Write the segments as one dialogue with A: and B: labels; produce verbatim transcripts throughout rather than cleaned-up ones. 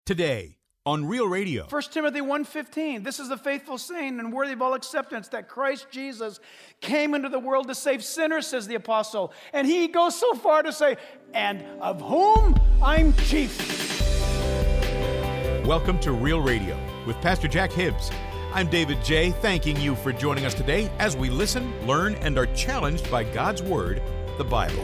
A: Today on Real Radio.
B: First Timothy one fifteen, this is the faithful saying and worthy of all acceptance that Christ Jesus came into the world to save sinners, says the apostle. And he goes so far to say, and of whom I'm chief.
A: Welcome to Real Radio with Pastor Jack Hibbs. I'm David J., thanking you for joining us today as we listen, learn, and are challenged by God's Word, the Bible.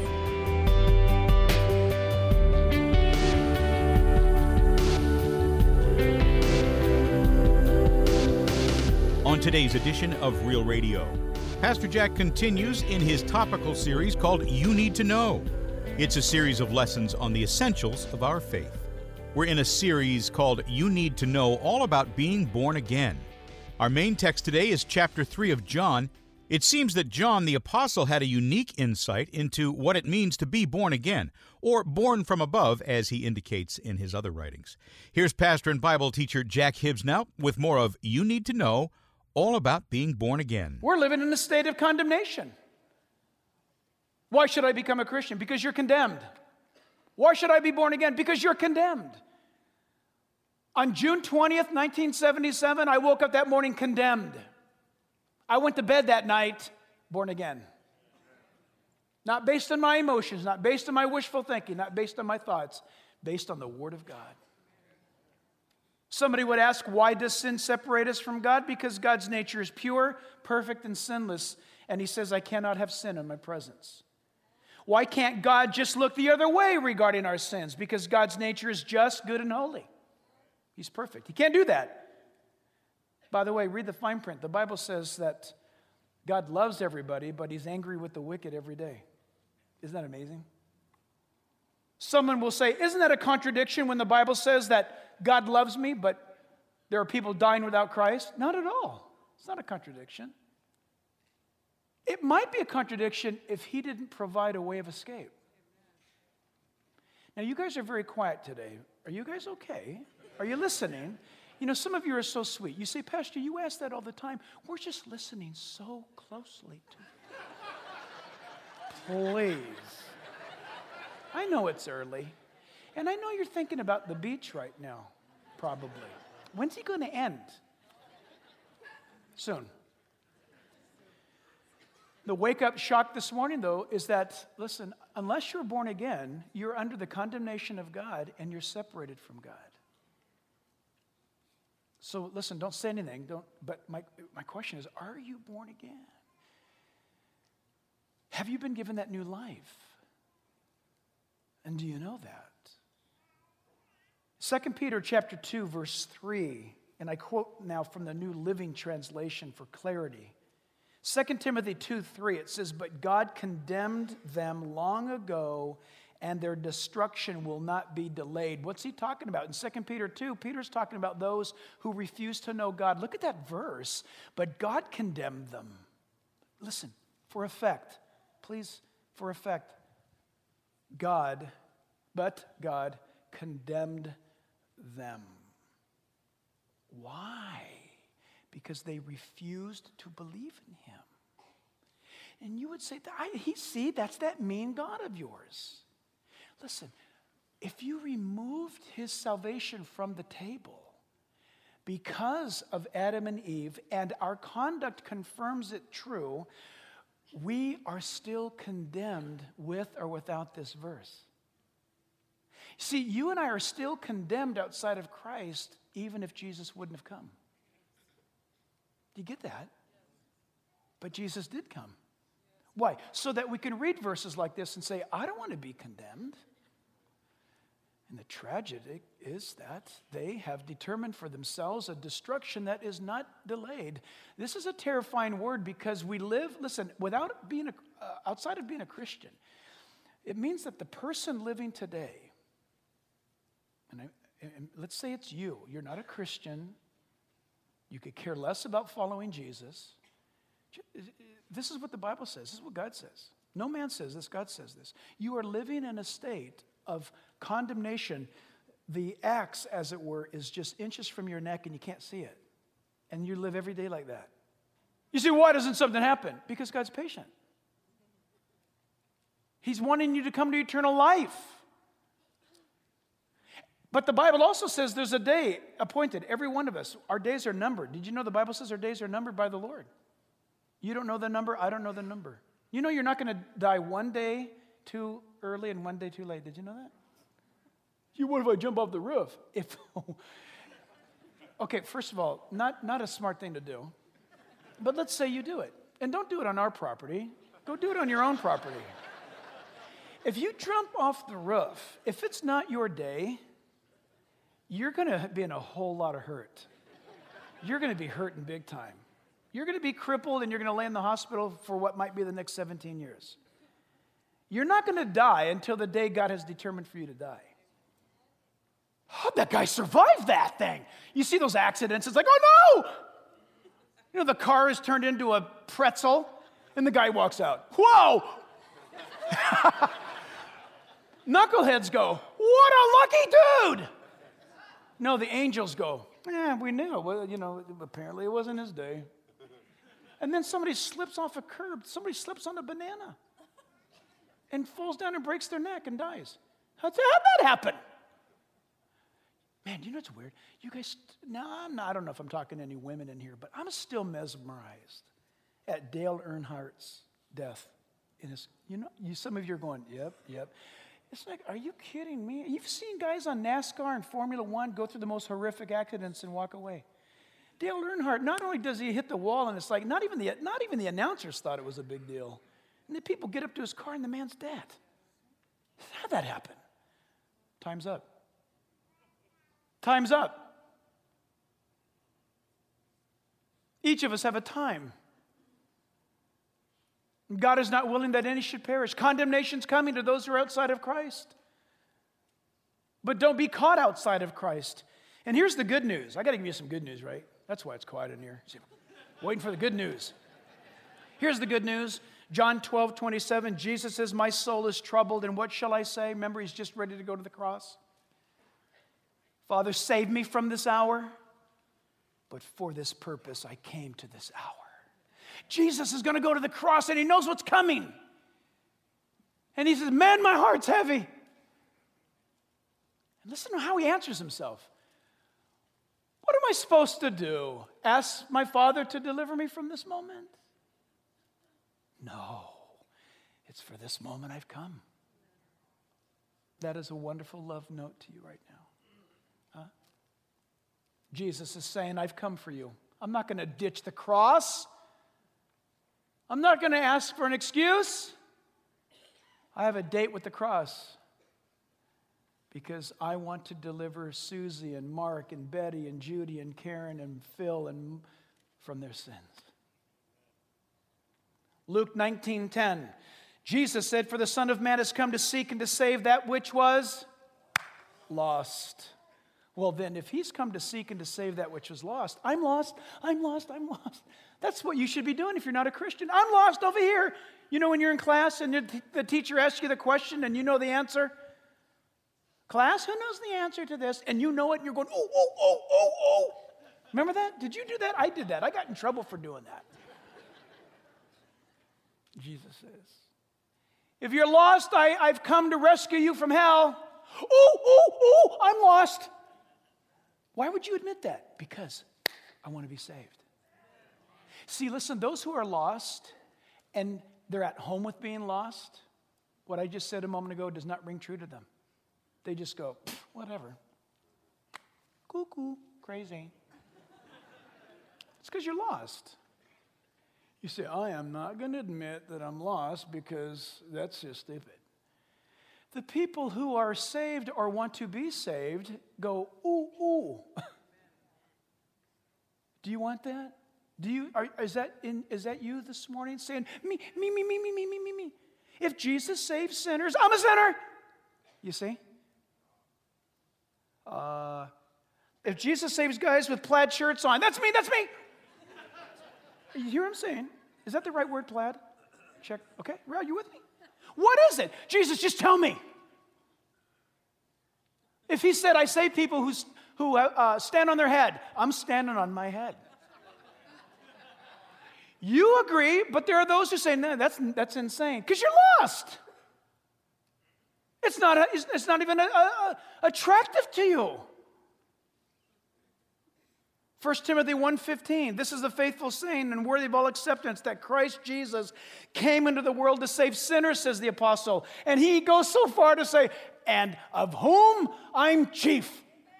A: On today's edition of Real Radio, Pastor Jack continues in his topical series called You Need to Know. It's a series of lessons on the essentials of our faith. We're in a series called You Need to Know, all about being born again. Our main text today is chapter three of John. It seems that John the Apostle had a unique insight into what it means to be born again, or born from above, as he indicates in his other writings. Here's pastor and Bible teacher Jack Hibbs now with more of You Need to Know, all about being born again.
B: We're living in a state of condemnation. Why should I become a Christian? Because you're condemned. Why should I be born again? Because you're condemned. On June twentieth, nineteen seventy-seven, I woke up that morning condemned. I went to bed that night born again. Not based on my emotions, not based on my wishful thinking, not based on my thoughts, based on the Word of God. Somebody would ask, why does sin separate us from God? Because God's nature is pure, perfect, and sinless, and he says, I cannot have sin in my presence. Why can't God just look the other way regarding our sins? Because God's nature is just, good, and holy. He's perfect. He can't do that. By the way, read the fine print. The Bible says that God loves everybody, but he's angry with the wicked every day. Isn't that amazing? Someone will say, isn't that a contradiction when the Bible says that God loves me, but there are people dying without Christ? Not at all. It's not a contradiction. It might be a contradiction if he didn't provide a way of escape. Now, you guys are very quiet today. Are you guys okay? Are you listening? You know, some of you are so sweet. You say, Pastor, you ask that all the time. We're just listening so closely to you. Please. I know it's early. And I know you're thinking about the beach right now, probably. When's he going to end? Soon. The wake-up shock this morning, though, is that, listen, unless you're born again, you're under the condemnation of God and you're separated from God. So listen, don't say anything. Don't. But my, my question is, are you born again? Have you been given that new life? And do you know that? Second Peter chapter two, verse three, and I quote now from the New Living Translation for clarity. Second Timothy two three, it says, but God condemned them long ago, and their destruction will not be delayed. What's he talking about? In Second Peter two, Peter's talking about those who refuse to know God. Look at that verse. But God condemned them. Listen, for effect, please, for effect, God, but God condemned them. Why? Because they refused to believe in him. And you would say, I, he, see, that's that mean God of yours. Listen, if you removed his salvation from the table because of Adam and Eve, and our conduct confirms it true, we are still condemned with or without this verse. See, you and I are still condemned outside of Christ, even if Jesus wouldn't have come. Do you get that? But Jesus did come. Why? So that we can read verses like this and say, I don't want to be condemned. And the tragedy is that they have determined for themselves a destruction that is not delayed. This is a terrifying word because we live, listen, without being a, uh, outside of being a Christian, it means that the person living today, and, I, and let's say it's you, you're not a Christian, you could care less about following Jesus. This is what the Bible says. This is what God says. No man says this, God says this. You are living in a state of condemnation. The axe, as it were, is just inches from your neck and you can't see it. And you live every day like that. You see, why doesn't something happen? Because God's patient. He's wanting you to come to eternal life. But the Bible also says there's a day appointed. Every one of us, our days are numbered. Did you know the Bible says our days are numbered by the Lord? You don't know the number, I don't know the number. You know you're not going to die one day too early and one day too late. Did you know that? You, what if I jump off the roof? If Okay, first of all, not, not a smart thing to do. But let's say you do it. And don't do it on our property. Go do it on your own property. If you jump off the roof, if it's not your day, you're going to be in a whole lot of hurt. You're going to be hurting big time. You're going to be crippled and you're going to lay in the hospital for what might be the next seventeen years. You're not going to die until the day God has determined for you to die. How'd that guy survive that thing? You see those accidents, it's like, oh no! You know, the car is turned into a pretzel and the guy walks out. Whoa! Knuckleheads go, what a lucky dude! No, the angels go, yeah, we knew. Well, you know, apparently it wasn't his day. And then somebody slips off a curb. Somebody slips on a banana and falls down and breaks their neck and dies. How'd that happen? Man, do you know what's weird? You guys, now I'm not, I don't know if I'm talking to any women in here, but I'm still mesmerized at Dale Earnhardt's death. In his, you know, you, some of you are going, yep, yep. It's like, are you kidding me? You've seen guys on NASCAR and Formula One go through the most horrific accidents and walk away. Dale Earnhardt, not only does he hit the wall, and it's like, not even the, not even the announcers thought it was a big deal. And the people get up to his car and the man's dead. How'd that happen? Time's up. Time's up. Each of us have a time. God is not willing that any should perish. Condemnation's coming to those who are outside of Christ. But don't be caught outside of Christ. And here's the good news. I got to give you some good news, right? That's why it's quiet in here. Waiting for the good news. Here's the good news. John twelve, twenty-seven, Jesus says, my soul is troubled, and what shall I say? Remember, he's just ready to go to the cross. Father, save me from this hour, but for this purpose I came to this hour. Jesus is going to go to the cross, and he knows what's coming. And he says, man, my heart's heavy. And listen to how he answers himself. What am I supposed to do? Ask my Father to deliver me from this moment? No, it's for this moment I've come. That is a wonderful love note to you right now. Huh? Jesus is saying, I've come for you. I'm not going to ditch the cross. I'm not going to ask for an excuse. I have a date with the cross because I want to deliver Susie and Mark and Betty and Judy and Karen and Phil and from their sins. Luke nineteen ten, Jesus said, for the Son of Man has come to seek and to save that which was lost. Well, then, if he's come to seek and to save that which was lost, I'm lost, I'm lost, I'm lost. That's what you should be doing if you're not a Christian. I'm lost over here. You know when you're in class and the teacher asks you the question and you know the answer? Class, who knows the answer to this? And you know it and you're going, oh, oh, oh, oh, oh. Remember that? Did you do that? I did that. I got in trouble for doing that. Jesus says, if you're lost, I, I've come to rescue you from hell. Oh, oh, oh, I'm lost. Why would you admit that? Because I want to be saved. See, listen, those who are lost and they're at home with being lost, what I just said a moment ago does not ring true to them. They just go, whatever. Cuckoo, crazy. It's because you're lost. You say, I am not going to admit that I'm lost because that's just stupid. The people who are saved or want to be saved go, ooh, ooh. Do you want that? Do you? Are, is that in? Is that you this morning saying, me, me, me, me, me, me, me, me, me? If Jesus saves sinners, I'm a sinner. You see? Uh, if Jesus saves guys with plaid shirts on, that's me, that's me. You hear what I'm saying? Is that the right word, plaid? Check. Okay, are you with me? What is it? Jesus, just tell me. If he said, I save people who, who uh, stand on their head, I'm standing on my head. You agree, but there are those who say, no, that's, that's insane, because you're lost. It's not, a, it's not even a, a, a attractive to you. First Timothy one fifteen, this is the faithful saying and worthy of all acceptance that Christ Jesus came into the world to save sinners, says the apostle. And he goes so far to say, and of whom I'm chief.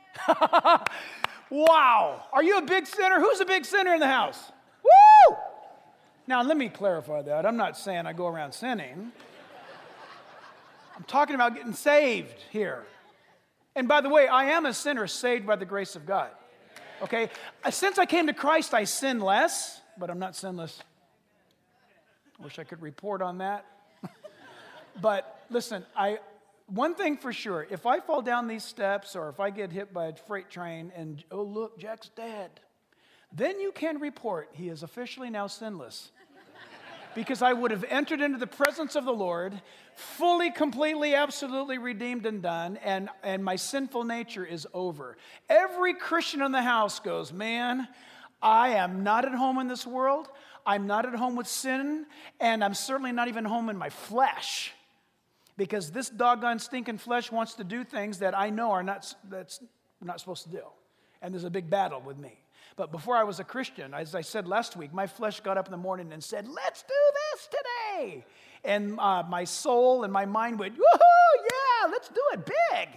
B: Wow. Are you a big sinner? Who's a big sinner in the house? Woo! Now, let me clarify that. I'm not saying I go around sinning. I'm talking about getting saved here. And by the way, I am a sinner saved by the grace of God. Okay? Since I came to Christ, I sin less, but I'm not sinless. Wish I could report on that. But listen, I one thing for sure, if I fall down these steps or if I get hit by a freight train and, oh, look, Jack's dead, then you can report he is officially now sinless. Because I would have entered into the presence of the Lord, fully, completely, absolutely redeemed and done, and, and my sinful nature is over. Every Christian in the house goes, man, I am not at home in this world. I'm not at home with sin, and I'm certainly not even home in my flesh. Because this doggone stinking flesh wants to do things that I know are not, that's not supposed to do. And there's a big battle with me. But before I was a Christian, as I said last week, my flesh got up in the morning and said, let's do this today. And uh, my soul and my mind went, woohoo, yeah, let's do it big.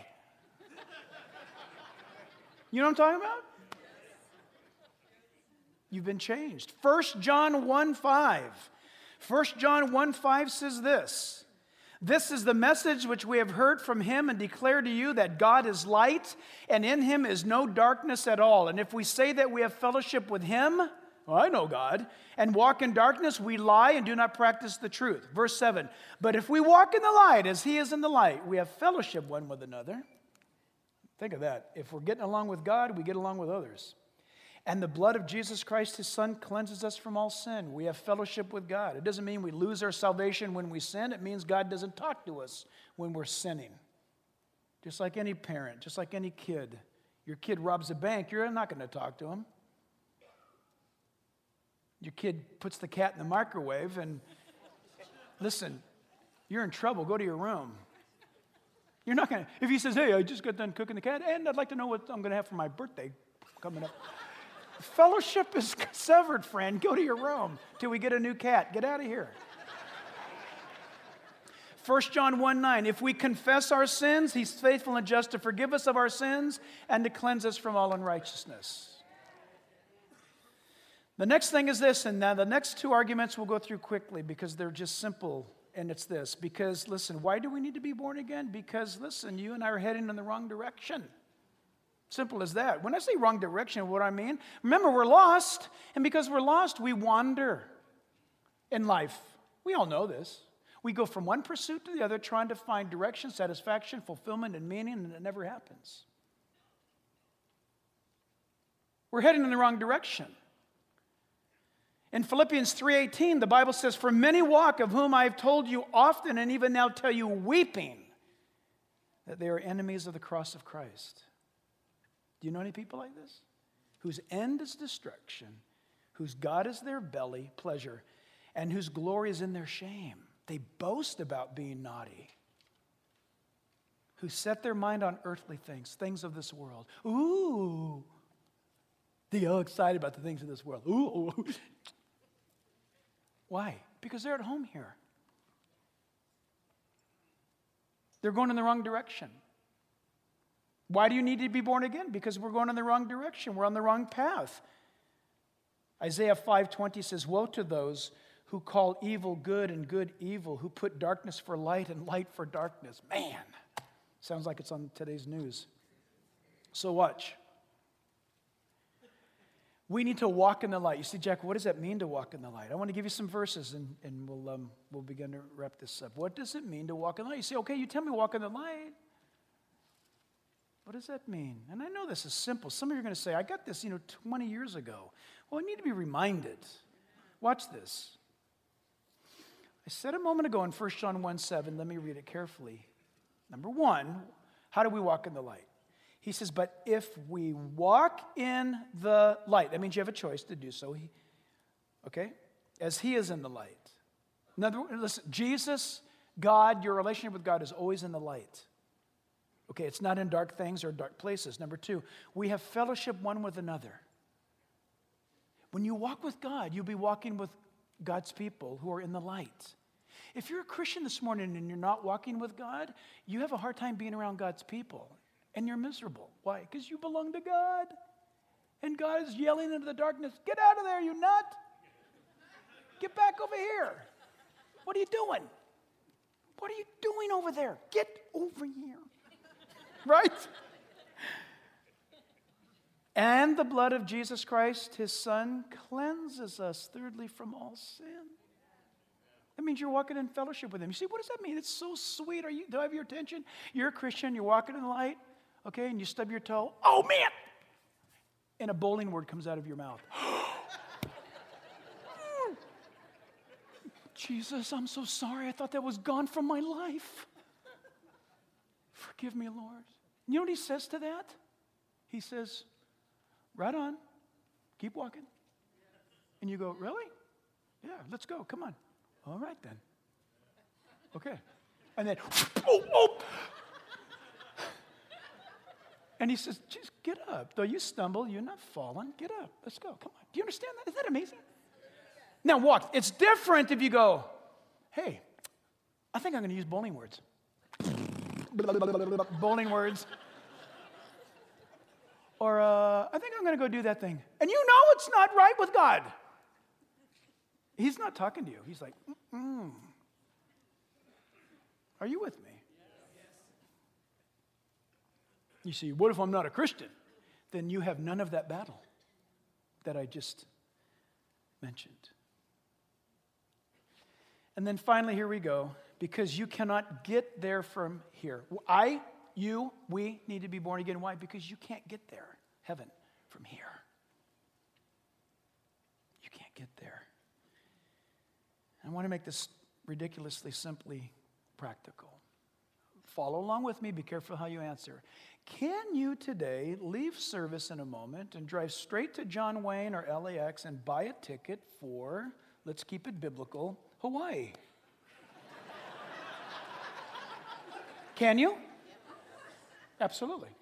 B: You know what I'm talking about? You've been changed. First John one five. First John one five says this. This is the message which we have heard from him and declare to you that God is light and in him is no darkness at all. And if we say that we have fellowship with him, well, I know God, and walk in darkness, we lie and do not practice the truth. Verse seven, but if we walk in the light as he is in the light, we have fellowship one with another. Think of that. If we're getting along with God, we get along with others. And the blood of Jesus Christ, his son, cleanses us from all sin. We have fellowship with God. It doesn't mean we lose our salvation when we sin. It means God doesn't talk to us when we're sinning. Just like any parent, just like any kid. Your kid robs a bank, you're not going to talk to him. Your kid puts the cat in the microwave and, listen, you're in trouble. Go to your room. You're not going to, if he says, hey, I just got done cooking the cat, and I'd like to know what I'm going to have for my birthday coming up. Fellowship is severed, friend. Go to your room till we get a new cat. Get out of here. First John one nine, if we confess our sins, he's faithful and just to forgive us of our sins and to cleanse us from all unrighteousness. The next thing is this, and now the next two arguments we'll go through quickly because they're just simple, and it's this. Because, listen, why do we need to be born again? Because, listen, you and I are heading in the wrong direction. Simple as that. When I say wrong direction, what I mean, remember, we're lost, and because we're lost, we wander in life. We all know this. We go from one pursuit to the other, trying to find direction, satisfaction, fulfillment, and meaning, and it never happens. We're heading in the wrong direction. In Philippians three eighteen, the Bible says, for many walk, of whom I have told you often, and even now tell you weeping, that they are enemies of the cross of Christ. Do you know any people like this? Whose end is destruction, whose God is their belly, pleasure, and whose glory is in their shame. They boast about being naughty. Who set their mind on earthly things, things of this world. Ooh. They're all excited about the things of this world. Ooh. Why? Because they're at home here. They're going in the wrong direction. Why do you need to be born again? Because we're going in the wrong direction. We're on the wrong path. Isaiah five twenty says, woe to those who call evil good and good evil, who put darkness for light and light for darkness. Man, sounds like it's on today's news. So watch. We need to walk in the light. You see, Jack, what does that mean to walk in the light? I want to give you some verses, and, and we'll, um, we'll begin to wrap this up. What does it mean to walk in the light? You say, okay, you tell me walk in the light. What does that mean? And I know this is simple. Some of you are going to say, I got this, you know, twenty years ago. Well, I need to be reminded. Watch this. I said a moment ago in First John one seven, let me read it carefully. Number one, how do we walk in the light? He says, but if we walk in the light, that means you have a choice to do so. He, okay? As he is in the light. In other words, listen, Jesus God, your relationship with God is always in the light. Okay, it's not in dark things or dark places. Number two, we have fellowship one with another. When you walk with God, you'll be walking with God's people who are in the light. If you're a Christian this morning and you're not walking with God, you have a hard time being around God's people. And you're miserable. Why? Because you belong to God. And God is yelling into the darkness, get out of there, you nut. Get back over here. What are you doing? What are you doing over there? Get over here. Right? And the blood of Jesus Christ, his Son, cleanses us, thirdly, from all sin. That means you're walking in fellowship with him. You see, what does that mean? It's so sweet. Are you, do I have your attention? You're a Christian, you're walking in the light, okay, and you stub your toe. Oh, man! And a bowling word comes out of your mouth. Jesus, I'm so sorry. I thought that was gone from my life. Forgive me, Lord. You know what he says to that? He says, right on. Keep walking. And you go, really? Yeah, let's go. Come on. All right, then. Okay. And then, oh, oh. And he says, just get up. Though you stumble, you're not falling. Get up. Let's go. Come on. Do you understand that? Isn't that amazing? Now walk. It's different if you go, hey, I think I'm going to use bowling words. Bowling words. Or uh, I think I'm going to go do that thing. And you know it's not right with God. He's not talking to you. He's like, mm-mm. Are you with me? You see, what if I'm not a Christian? Then you have none of that battle that I just mentioned. And then finally, here we go. Because you cannot get there from here. I, you, we need to be born again. Why? Because you can't get there, heaven, from here. You can't get there. I want to make this ridiculously simply practical. Follow along with me. Be careful how you answer. Can you today leave service in a moment and drive straight to John Wayne or L A X and buy a ticket for, let's keep it biblical, Hawaii? Can you? Absolutely.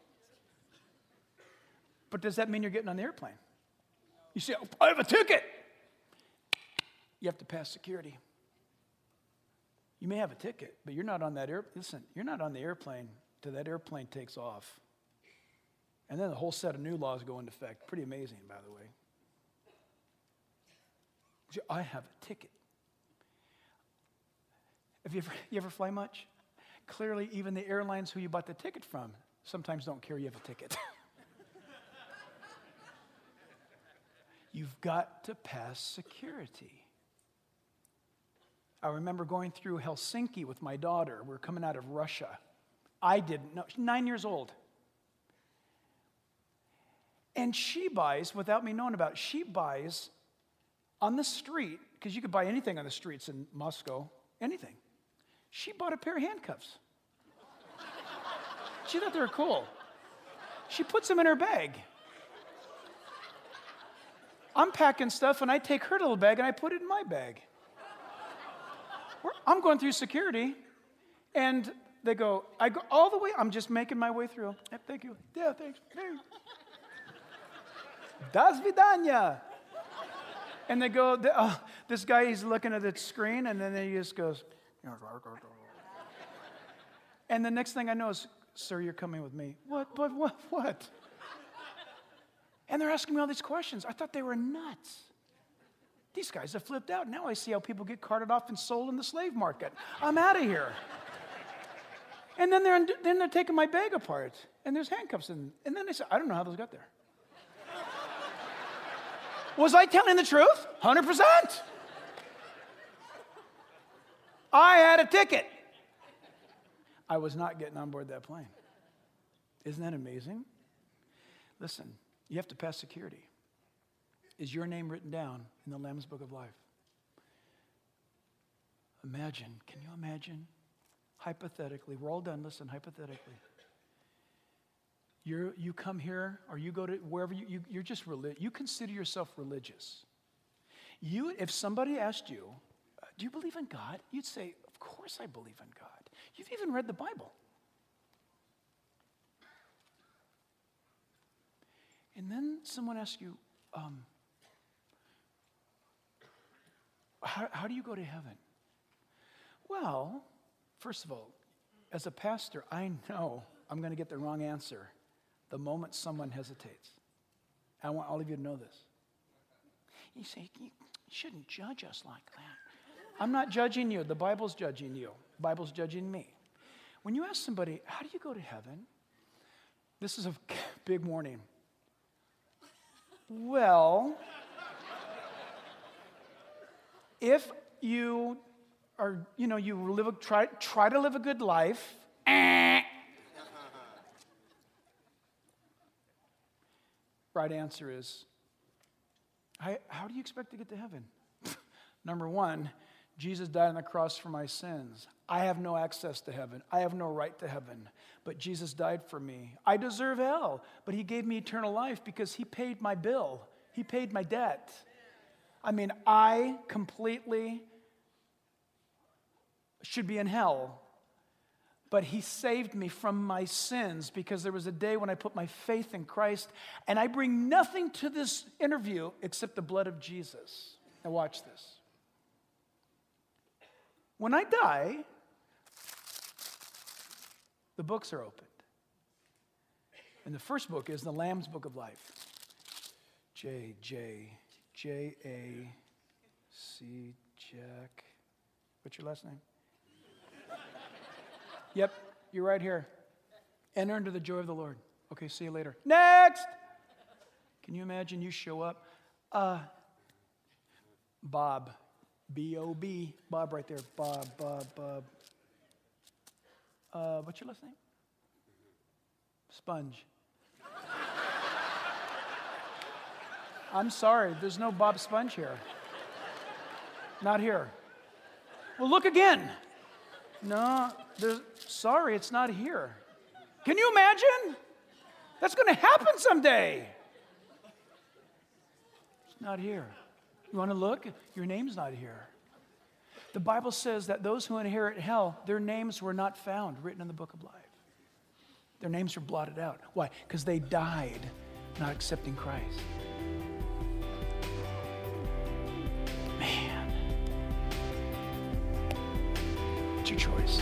B: But does that mean you're getting on the airplane? You say, oh, I have a ticket. You have to pass security. You may have a ticket, but you're not on that air. Listen, you're not on the airplane till that airplane takes off. And then a whole set of new laws go into effect. Pretty amazing, by the way. I have a ticket. Have you ever, you ever fly much? Clearly, even the airlines who you bought the ticket from sometimes don't care you have a ticket. You've got to pass security. I remember going through Helsinki with my daughter. We were coming out of Russia. I didn't know. She's nine years old. And she buys, without me knowing about it, she buys on the street, because you could buy anything on the streets in Moscow, anything. She bought a pair of handcuffs. She thought they were cool. She puts them in her bag. I'm packing stuff, and I take her little bag, and I put it in my bag. I'm going through security, and they go, I go all the way, I'm just making my way through. Yeah, thank you. Yeah, thanks. Hey. Das vidanya. And they go, uh, this guy, he's looking at the screen, and then he just goes, and the next thing I know is, sir, you're coming with me. What, what, what, what? And they're asking me all these questions. I thought they were nuts. These guys have flipped out. Now I see how people get carted off and sold in the slave market. I'm out of here. And then they're, then they're taking my bag apart, and there's handcuffs in. And then they say, I don't know how those got there. Was I telling the truth? one hundred percent. I had a ticket. I was not getting on board that plane. Isn't that amazing? Listen, you have to pass security. Is your name written down in the Lamb's Book of Life? Imagine, can you imagine? Hypothetically, we're all done, listen, hypothetically. You're, you come here, or you go to wherever you, you you're just religious. You consider yourself religious. You, if somebody asked you, do you believe in God? You'd say, of Of course I believe in God. You've even read the Bible. And then someone asks you, um, how, how do you go to heaven? Well, first of all, as a pastor, I know I'm going to get the wrong answer the moment someone hesitates. I want all of you to know this. You say, you shouldn't judge us like that. I'm not judging you. The Bible's judging you. The Bible's judging me. When you ask somebody, how do you go to heaven? This is a big warning. Well, if you are, you know, you live a, try, try to live a good life, eh. Right answer is, how, how do you expect to get to heaven? Number one, Jesus died on the cross for my sins. I have no access to heaven. I have no right to heaven. But Jesus died for me. I deserve hell, but he gave me eternal life because he paid my bill. He paid my debt. I mean, I completely should be in hell. But he saved me from my sins because there was a day when I put my faith in Christ, and I bring nothing to this interview except the blood of Jesus. Now watch this. When I die, the books are opened. And the first book is the Lamb's Book of Life. J, J, J, A, C, Jack. What's your last name? Yep, you're right here. Enter into the joy of the Lord. Okay, see you later. Next! Can you imagine you show up? Uh, Bob. B O B. Bob right there. Bob, Bob, Bob. Uh, what's your last name? Sponge. I'm sorry, there's no Bob Sponge here. Not here. Well, look again. No, there's, sorry, it's not here. Can you imagine? That's going to happen someday. It's not here. You want to look? Your name's not here. The Bible says that those who inherit hell, their names were not found written in the book of life. Their names were blotted out. Why? Because they died not accepting Christ. Man. It's your choice.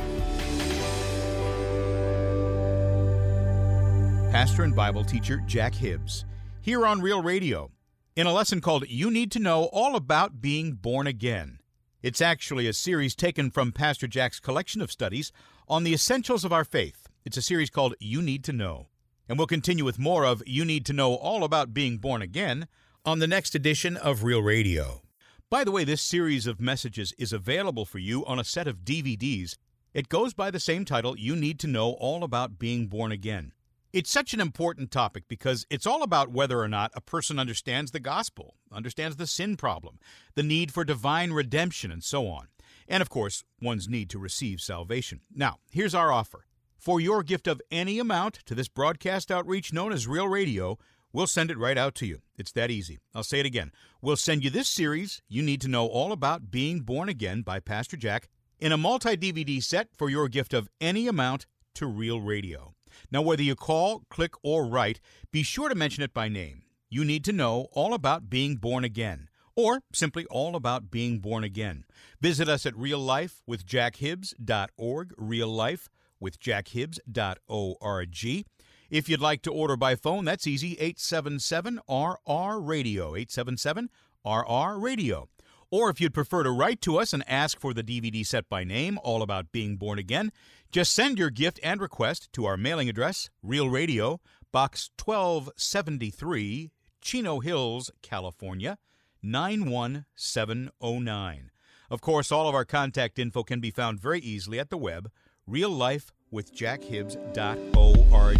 A: Pastor and Bible teacher Jack Hibbs, here on Real Radio, in a lesson called You Need to Know All About Being Born Again. It's actually a series taken from Pastor Jack's collection of studies on the essentials of our faith. It's a series called You Need to Know. And we'll continue with more of You Need to Know All About Being Born Again on the next edition of Real Radio. By the way, this series of messages is available for you on a set of D V Ds. It goes by the same title, You Need to Know All About Being Born Again. It's such an important topic because it's all about whether or not a person understands the gospel, understands the sin problem, the need for divine redemption, and so on. And, of course, one's need to receive salvation. Now, here's our offer. For your gift of any amount to this broadcast outreach known as Real Radio, we'll send it right out to you. It's that easy. I'll say it again. We'll send you this series, You Need to Know All About Being Born Again by Pastor Jack, in a multi-D V D set for your gift of any amount to Real Radio. Now, whether you call, click, or write, be sure to mention it by name. You need to know all about being born again, or simply all about being born again. Visit us at real life with jack hibbs dot org, real life with jack hibbs dot org. If you'd like to order by phone, that's easy, eight seven seven R R radio, eight seven seven R R radio. Or if you'd prefer to write to us and ask for the D V D set by name, All About Being Born Again, just send your gift and request to our mailing address, Real Radio, Box twelve seventy-three, Chino Hills, California, nine one seven oh nine. Of course, all of our contact info can be found very easily at the web, real life with jack hibbs dot org.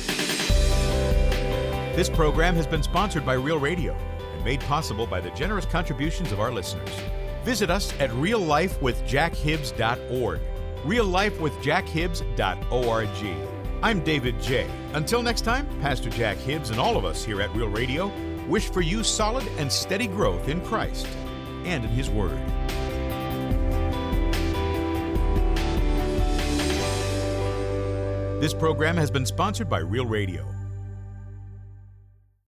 A: This program has been sponsored by Real Radio and made possible by the generous contributions of our listeners. Visit us at real life with jack hibbs dot org, real life with jack hibbs dot org. I'm David J. Until next time, Pastor Jack Hibbs and all of us here at Real Radio wish for you solid and steady growth in Christ and in His Word. This program has been sponsored by Real Radio.